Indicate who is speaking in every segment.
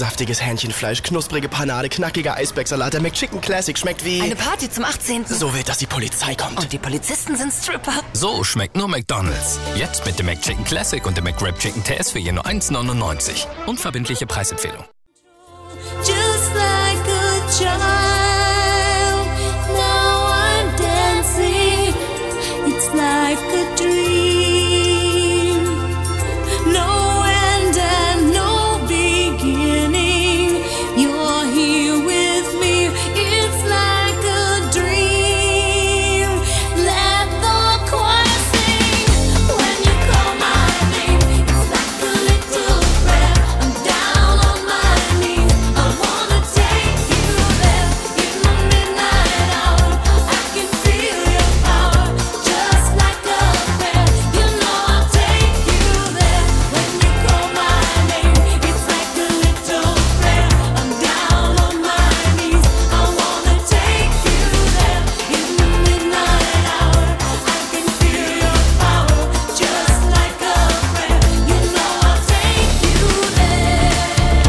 Speaker 1: saftiges Hähnchenfleisch, knusprige Panade, knackiger Eisbergsalat. Der McChicken Classic schmeckt wie...
Speaker 2: Eine Party zum 18.
Speaker 1: So wild, dass die Polizei kommt.
Speaker 2: Und die Polizisten sind Stripper.
Speaker 3: So schmeckt nur McDonald's. Jetzt mit dem McChicken Classic und dem McWrap Chicken TS für je nur 1,99. Unverbindliche Preisempfehlung.
Speaker 4: Just like a child, now I'm dancing. It's like a dream. No end and no beginning. You're here with me. It's like a dream. Let the choir sing. When you call my name, it's like a little prayer. I'm down on my knees. I wanna take you there in the midnight hour. I can feel your power, just like a prayer. You know I'll take you there. When you call my name, it's like a little prayer. I'm down on my knees. I wanna take you there in the midnight hour. I can feel your power, just like a prayer. You know I'll take you there.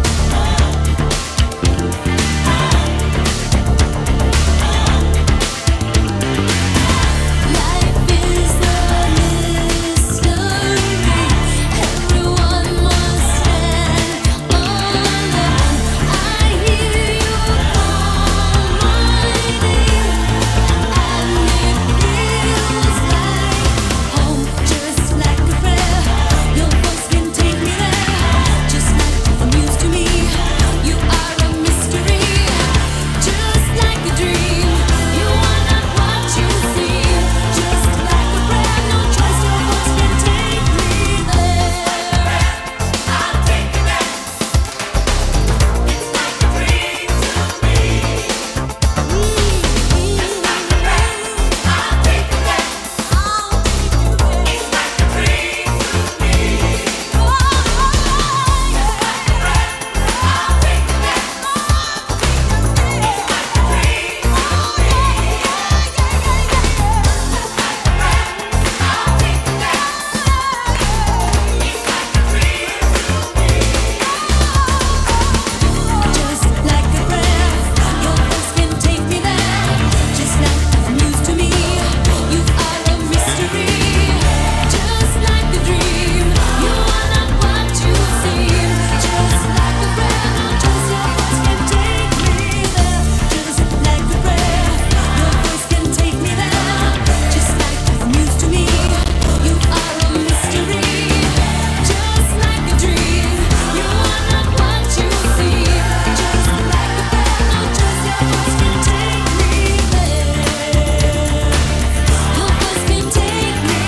Speaker 4: Life is a mystery. Everyone must stand alone. I hear you call my name, and it feels like home, just like a prayer. Your voice can take me there, just like the news to me. You are a mystery, just like a dream. You are not what you seem, just like a prayer. No choice, your voice can take me there. I'll take you there. It's like a dream to me. Just like a prayer. I'll take you there. It's like a dream to me. Just like a prayer. I'll take you there. Just like a prayer, your voice can take me there. Just like the news to me, you are a mystery. Just like a dream, you are not what you seem. Just like a prayer, no choice, your voice can take me there. Just like a prayer, your voice can take me there. Just like the news to me, you are a mystery. Just like a dream, you are not what you seem. Just like a prayer, no choice, your voice can take me there. Your voice can take me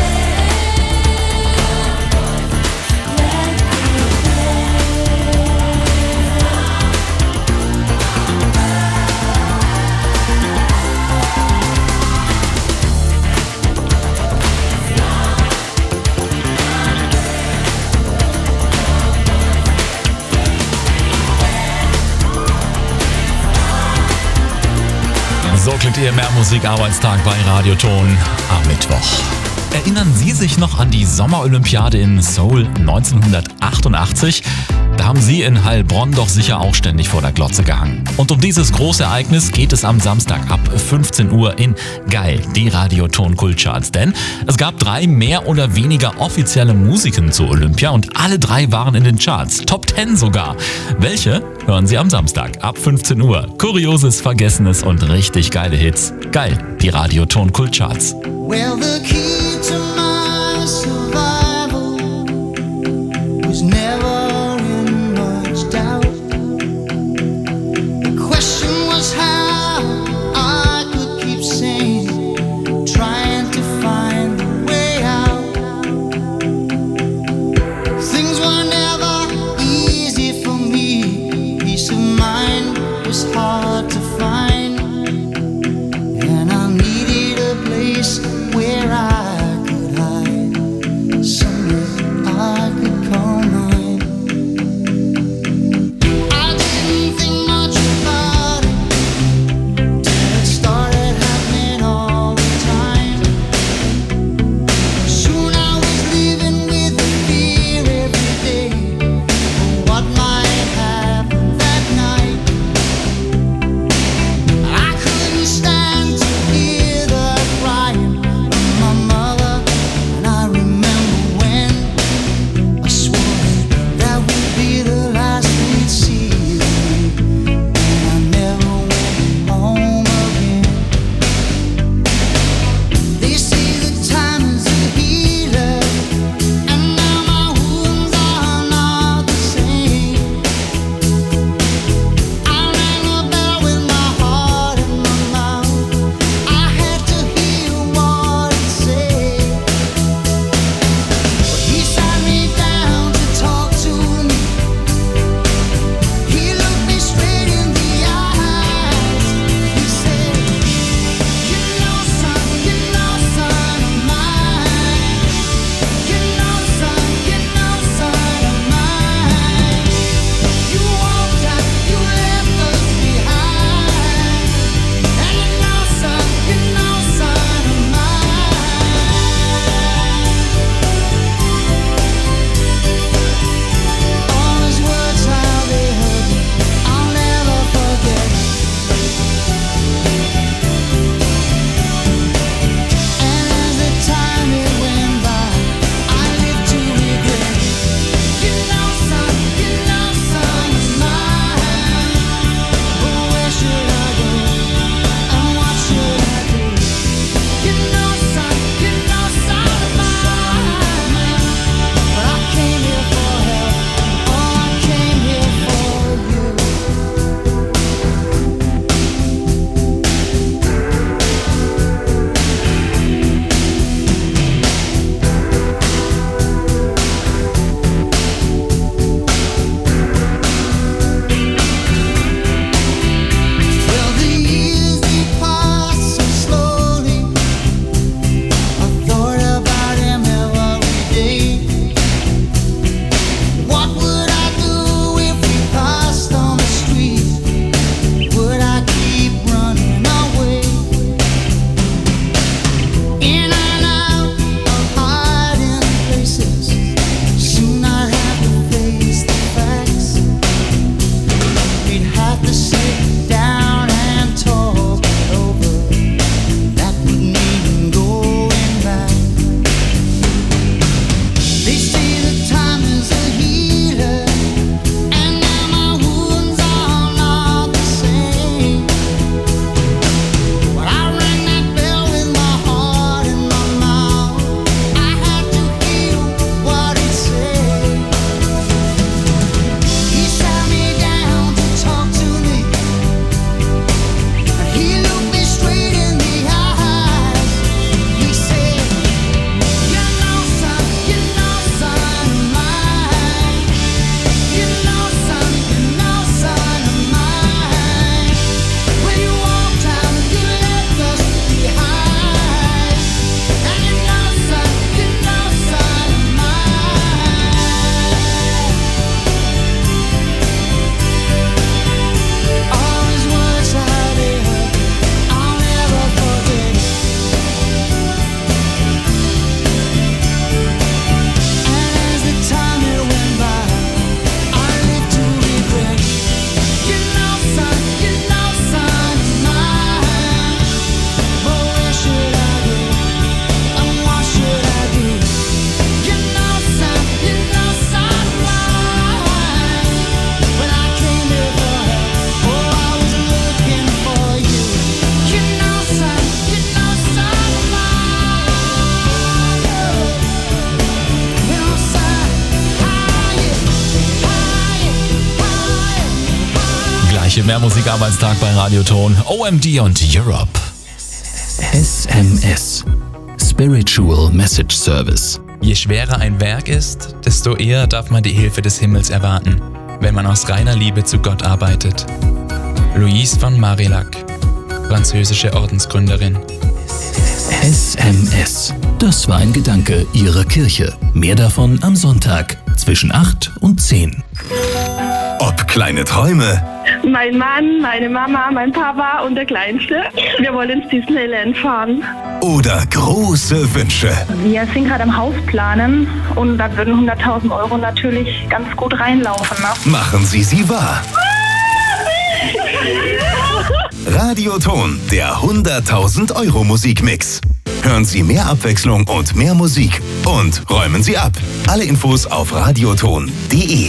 Speaker 5: So klingt Ihr Mehrmusik-Arbeitstag bei Radioton am Mittwoch. Erinnern Sie sich noch an die Sommerolympiade in Seoul 1988? Da haben Sie in Heilbronn doch sicher auch ständig vor der Glotze gehangen. Und um dieses große Ereignis geht es am Samstag ab 15 Uhr in Geil, die Radioton Kultcharts. Denn es gab 3 mehr oder weniger offizielle Musiken zu Olympia und alle 3 waren in den Charts. Top 10 sogar. Welche? Hören Sie am Samstag ab 15 Uhr. Kurioses, Vergessenes und richtig geile Hits. Geil, die Radioton Kultcharts.
Speaker 6: Well, the key to my survival was never in much doubt. The question was how I could keep sane, trying to find the way out. Things were never easy for me. Peace of mind was hard to find, and I needed a place where I
Speaker 5: Kirche. Mehr Musikarbeitstag bei Radioton. OMD und Europe.
Speaker 3: SMS. Spiritual Message Service.
Speaker 7: Je schwerer ein Werk ist, desto eher darf man die Hilfe des Himmels erwarten, wenn man aus reiner Liebe zu Gott arbeitet. Louise von Marillac, französische Ordensgründerin.
Speaker 3: SMS. Das war ein Gedanke Ihrer Kirche. Mehr davon am Sonntag zwischen 8 und 10.
Speaker 8: Ob kleine Träume,
Speaker 9: Mein Mann, meine Mama, mein Papa und der Kleinste. Wir wollen ins Disneyland fahren.
Speaker 8: oder große Wünsche.
Speaker 9: Wir sind gerade am Haus planen und da würden 100.000 Euro natürlich ganz gut reinlaufen. Ne?
Speaker 8: Machen Sie sie wahr. Radioton, der 100.000 Euro Musikmix. Hören Sie mehr Abwechslung und mehr Musik und räumen Sie ab. Alle Infos auf radioton.de.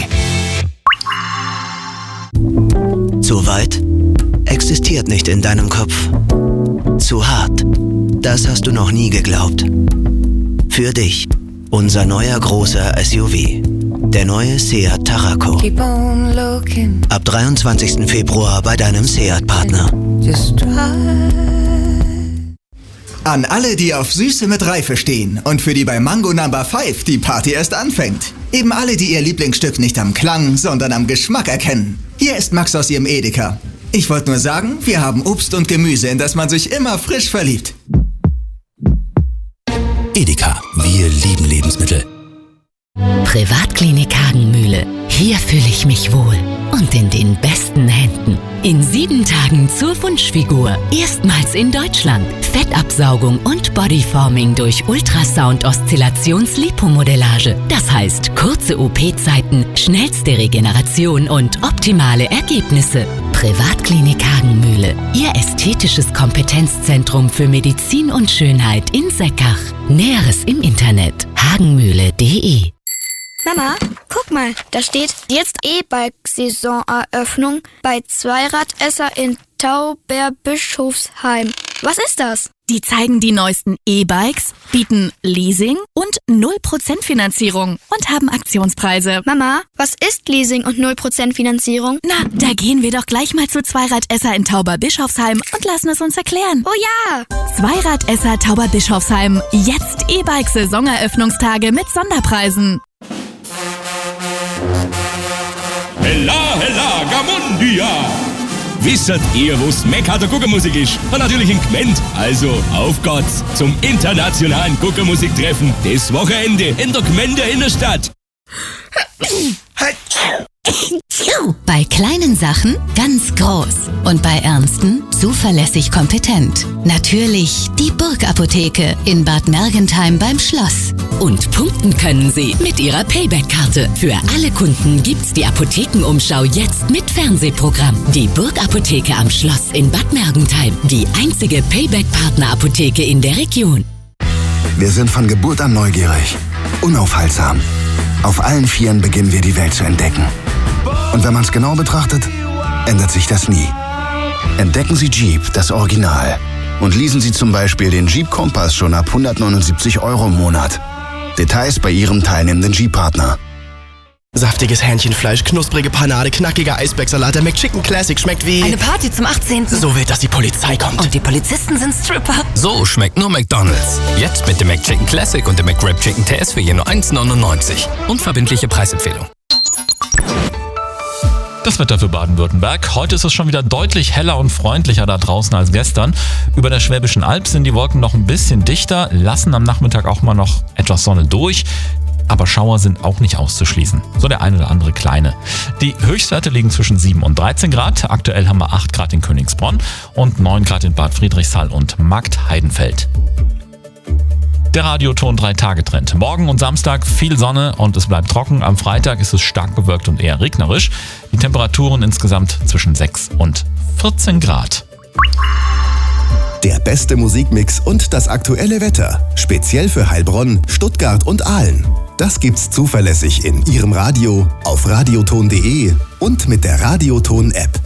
Speaker 10: Zu weit? Existiert nicht in deinem Kopf. Zu hart? Das hast du noch nie geglaubt. Für dich, unser neuer großer SUV. Der neue Seat Tarraco. Ab 23. Februar bei deinem Seat-Partner.
Speaker 11: An alle, die auf Süße mit Reife stehen und für die bei Mango No. 5 die Party erst anfängt. Eben alle, die ihr Lieblingsstück nicht am Klang, sondern am Geschmack erkennen. Hier ist Max aus ihrem Edeka. Ich wollte nur sagen, wir haben Obst und Gemüse, in das man sich immer frisch verliebt.
Speaker 3: Edeka, wir lieben Lebensmittel.
Speaker 2: Privatklinik Hagenmühle. Hier fühle ich mich wohl. Und in den besten Händen. In 7 Tagen zur Wunschfigur. Erstmals in Deutschland. Fettabsaugung und Bodyforming durch Ultrasound-Oszillations-Lipomodellage. Das heißt, kurze OP-Zeiten, schnellste Regeneration und optimale Ergebnisse. Privatklinik Hagenmühle. Ihr ästhetisches Kompetenzzentrum für Medizin und Schönheit in Seckach. Näheres im Internet. hagenmühle.de.
Speaker 12: Mama, guck mal, da steht jetzt E-Bike-Saisoneröffnung bei Zweiradesser in Tauberbischofsheim. Was ist das?
Speaker 13: Die zeigen die neuesten E-Bikes, bieten Leasing und 0% Finanzierung und haben Aktionspreise.
Speaker 12: Mama, was ist Leasing und 0% Finanzierung?
Speaker 13: Na, da gehen wir doch gleich mal zu Zweiradesser in Tauberbischofsheim und lassen es uns erklären.
Speaker 12: Oh ja!
Speaker 13: Zweiradesser Tauberbischofsheim. Jetzt E-Bike-Saisoneröffnungstage mit Sonderpreisen.
Speaker 14: Hella, hella, Gamundia! Wisset ihr, wo's Mekka der Guckermusik ist? Und natürlich in Gment. Also, auf geht's zum internationalen Guckermusiktreffen. Das Wochenende in der Gmenter Innenstadt.
Speaker 2: Bei kleinen Sachen ganz groß und bei ernsten zuverlässig kompetent. Natürlich die Burg-Apotheke in Bad Mergentheim beim Schloss. Und punkten können Sie mit Ihrer Payback-Karte. Für alle Kunden gibt's die Apothekenumschau jetzt mit Fernsehprogramm. Die Burg-Apotheke am Schloss in Bad Mergentheim. Die einzige Payback-Partner-Apotheke in der Region.
Speaker 15: Wir sind von Geburt an neugierig, unaufhaltsam. Auf allen Vieren beginnen wir die Welt zu entdecken. Und wenn man es genau betrachtet, ändert sich das nie. Entdecken Sie Jeep, das Original. Und leasen Sie zum Beispiel den Jeep Kompass schon ab 179 € im Monat. Details bei Ihrem teilnehmenden Jeep-Partner.
Speaker 1: Saftiges Hähnchenfleisch, knusprige Panade, knackiger Eisbergsalat. Der McChicken Classic schmeckt wie...
Speaker 2: Eine Party zum 18.
Speaker 1: So wild, dass die Polizei kommt.
Speaker 2: Und die Polizisten sind Stripper.
Speaker 3: So schmeckt nur McDonald's. Jetzt mit dem McChicken Classic und dem McWrap Chicken TS für je nur 1,99. Unverbindliche Preisempfehlung.
Speaker 5: Das Wetter für Baden-Württemberg. Heute ist es schon wieder deutlich heller und freundlicher da draußen als gestern. Über der Schwäbischen Alb sind die Wolken noch ein bisschen dichter, lassen am Nachmittag auch mal noch etwas Sonne durch. Aber Schauer sind auch nicht auszuschließen. So der ein oder andere kleine. Die Höchstwerte liegen zwischen 7 und 13 Grad. Aktuell haben wir 8 Grad in Königsbronn und 9 Grad in Bad Friedrichshall und Markt Heidenfeld. Der Radioton 3-Tage-Trend. Morgen und Samstag viel Sonne und es bleibt trocken. Am Freitag ist es stark bewölkt und eher regnerisch. Die Temperaturen insgesamt zwischen 6 und 14 Grad.
Speaker 8: Der beste Musikmix und das aktuelle Wetter. Speziell für Heilbronn, Stuttgart und Aalen. Das gibt's zuverlässig in Ihrem Radio, auf radioton.de und mit der Radioton-App.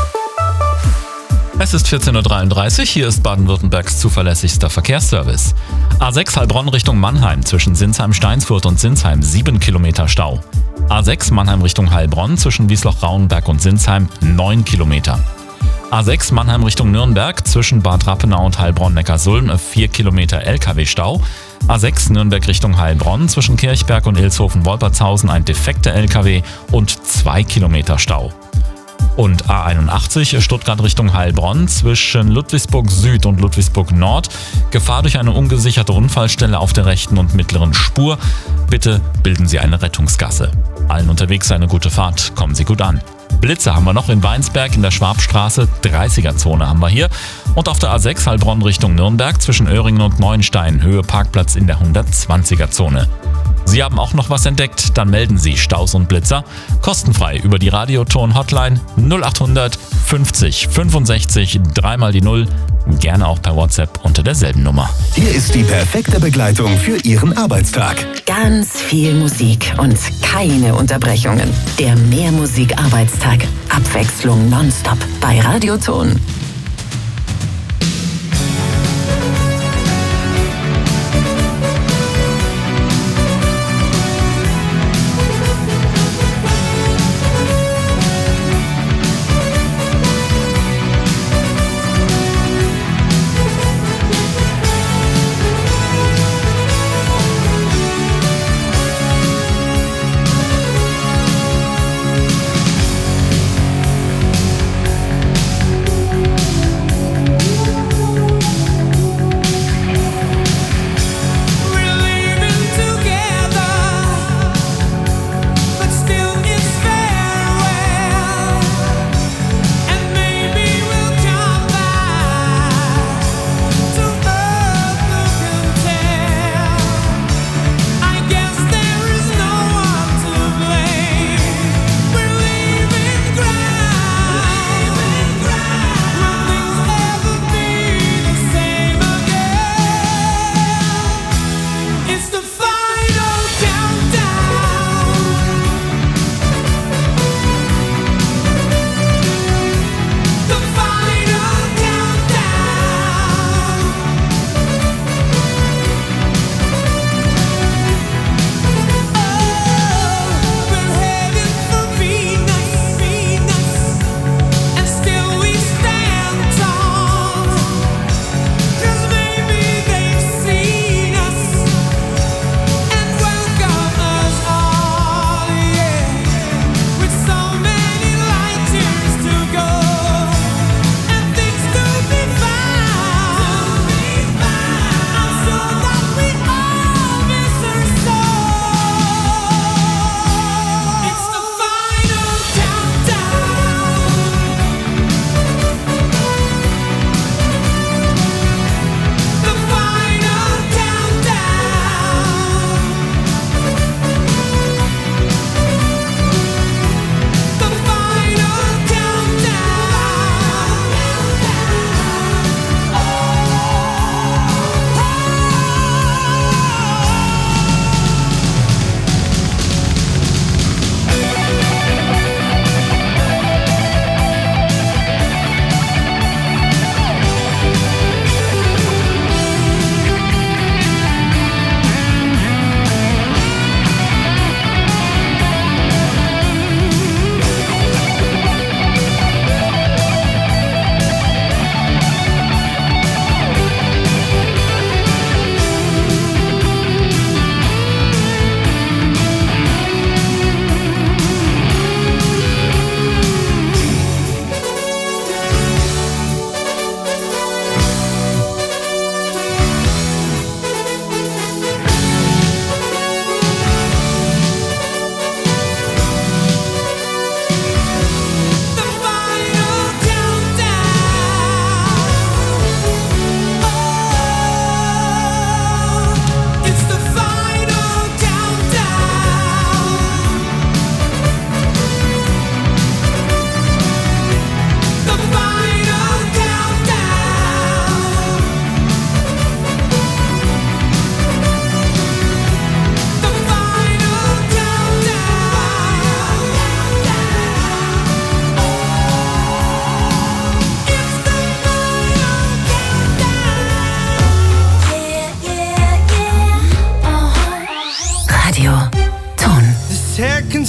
Speaker 5: Es ist 14.33 Uhr, hier ist Baden-Württembergs zuverlässigster Verkehrsservice. A6 Heilbronn Richtung Mannheim zwischen Sinsheim-Steinsfurt und Sinsheim 7 Kilometer Stau. A6 Mannheim Richtung Heilbronn zwischen Wiesloch-Rauenberg und Sinsheim 9 Kilometer. A6 Mannheim Richtung Nürnberg zwischen Bad Rappenau und Heilbronn-Neckarsulm 4 Kilometer LKW-Stau. A6 Nürnberg Richtung Heilbronn zwischen Kirchberg und Ilshofen-Wolpertshausen ein defekter LKW und 2 Kilometer Stau. Und A81 Stuttgart Richtung Heilbronn zwischen Ludwigsburg Süd und Ludwigsburg Nord. Gefahr durch eine ungesicherte Unfallstelle auf der rechten und mittleren Spur. Bitte bilden Sie eine Rettungsgasse. Allen unterwegs eine gute Fahrt, kommen Sie gut an. Blitze haben wir noch in Weinsberg in der Schwabstraße, 30er-Zone haben wir hier. Und auf der A6 Heilbronn Richtung Nürnberg zwischen Öhringen und Neuenstein, Höhe Parkplatz in der 120er-Zone. Sie haben auch noch was entdeckt? Dann melden Sie Staus und Blitzer kostenfrei über die Radioton-Hotline 0800 50 65 3 die 0. Gerne auch per WhatsApp unter derselben Nummer.
Speaker 8: Hier ist die perfekte Begleitung für Ihren Arbeitstag.
Speaker 16: Ganz viel Musik und keine Unterbrechungen. Der Mehrmusik-Arbeitstag. Abwechslung nonstop bei Radioton.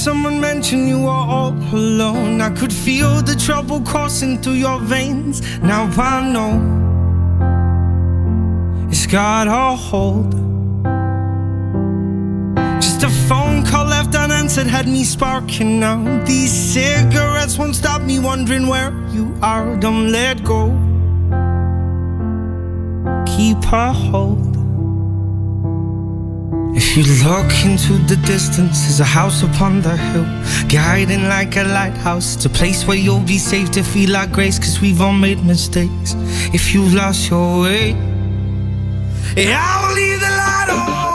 Speaker 17: someone mention you were all alone. I could feel the trouble coursing through your veins. Now I know it's got a hold. Just a phone call left unanswered had me sparking now. These cigarettes won't stop me wondering where you are. Don't let go, keep a hold. If you look into the distance, there's a house upon the hill, guiding like a lighthouse. It's a place where you'll be safe to feel like grace, 'cause we've all made mistakes. If you lost your way, I will leave the light on.